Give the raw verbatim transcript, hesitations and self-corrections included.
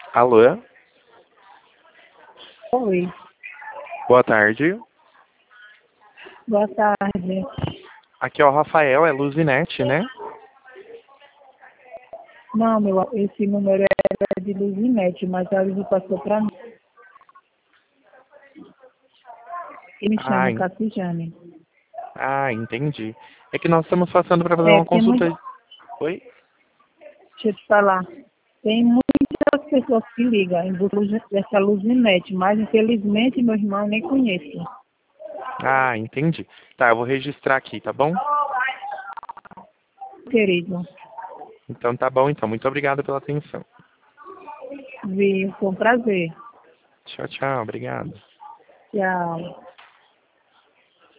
Alô? Oi, Boa tarde. boa tarde. Aqui é o Rafael, é Luzinete, né? Não, meu, esse número é de Luzinete, mas a Luz passou para mim. Eu me Ah, chamo en- Cacijane. ah, entendi. É que nós estamos passando para fazer É, uma porque muito, consulta. Oi? deixa eu te falar, tem muitas pessoas que ligam em busca dessa Luzinete, mas infelizmente meu irmão nem conhece. Ah, entendi. Tá, eu vou registrar aqui, tá bom? Querido, Então tá bom, então. Muito obrigado pela atenção. viu, foi um prazer. Tchau, tchau. Obrigado. Tchau.